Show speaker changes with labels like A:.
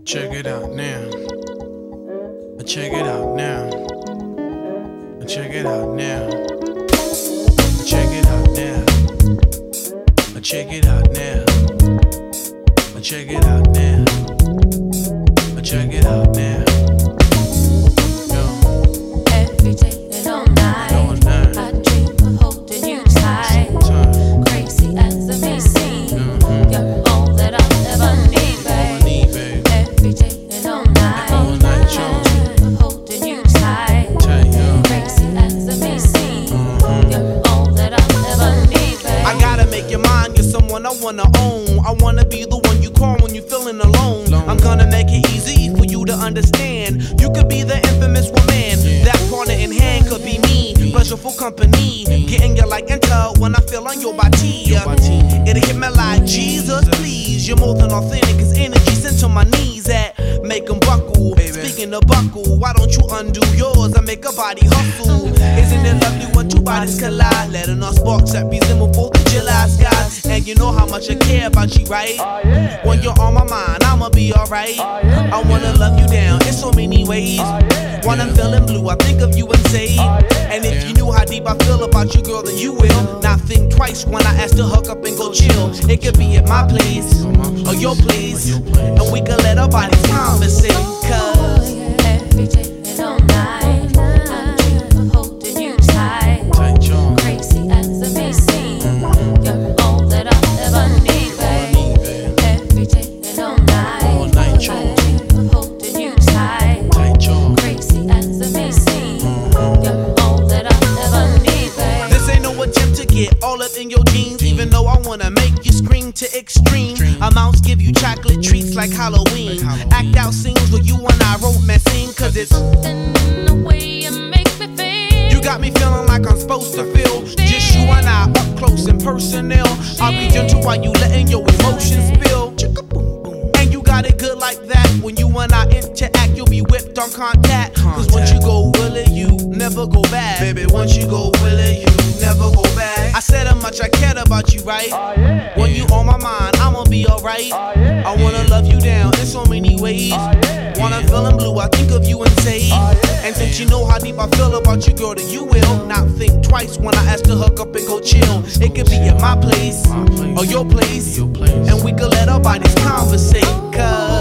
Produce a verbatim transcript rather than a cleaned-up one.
A: Check it out now. Check it out now. Check it out now. Check it out now. Check it out now. Check it out now. Check it out now. Yo.
B: Every day and all night,
A: all night.
B: I dream of holding you tight.
A: Time.
B: Crazy as it may seem,
A: Mhm.
B: you're all that I'll ever need,
A: All I
B: babe.
A: need, babe.
B: Every day and all night,
A: All night, yo.
B: I dream of holding you tight.
A: Tight, yo.
B: Crazy as it may seem,
A: Mhm.
B: you're all that I'll ever need, babe.
C: I gotta make your mind, you're someone I wanna own. I wanna be the one you call when you're feeling alone.
A: Alone.
C: I'm gonna make it easy for you to understand. You could be the infamous woman.
A: Yeah.
C: That partner in hand could be me. Pleasureful company. Getting you like intel when I feel on your body.
A: Your body.
C: It'll hit me like Jesus, please. You're more than authentic, cause energy sent to my knees that make them buckle.
A: Baby.
C: Speaking of buckle, why don't you undo yours and make a body hustle? Isn't it lovely when two bodies collide? Letting us sparks that resemble fourth of July skies. And you know how much I care about you, right? When you're on my mind, I'ma be alright. I wanna love you down in so many ways. When I'm feeling blue, I think of you and say, and if you knew how deep I feel about you, girl, then you will not think twice when I ask to hook up and go chill. It could be at my place or your place, and we could let our bodies conversate. Cause
B: Every day and all night, I dream of holding you tight.
A: Tight, yo.
B: Crazy as it may seem, you're all that I'll ever need,
A: All I
B: babe.
A: need, babe.
B: Every day and all night,
A: All night, yo.
B: I dream of holding you tight.
A: Tight, yo.
B: Crazy as it may seem, you're all that I'll ever need, babe.
C: this ain't no attempt to get all up in your jeans, even though I wanna make you scream to extreme. Amounts give you chocolate treats like Halloween.
A: Like Halloween.
C: Act out scenes where you and I romancing, cause it's
B: Something in the way you make me feel.
C: you got me feeling like I'm supposed to feel. Just you and I up close and personal. I'll be gentle while you letting your emotions spill. And you got it good like that. When you and I interact, you'll be whipped on contact. Cause once you go willy, you never go back. Baby, once you go willy, you never go back. I said how much I cared about you, right? When you on my mind, I'ma be alright. I wanna love you down in so many ways. When I'm feeling blue, I think of you and say, and since you know how deep I feel about you, girl, then you will not think twice when I ask to hook up and go chill. It could be at my place
A: My place.
C: or your place,
A: Your place.
C: and we could let our bodies conversate. Cause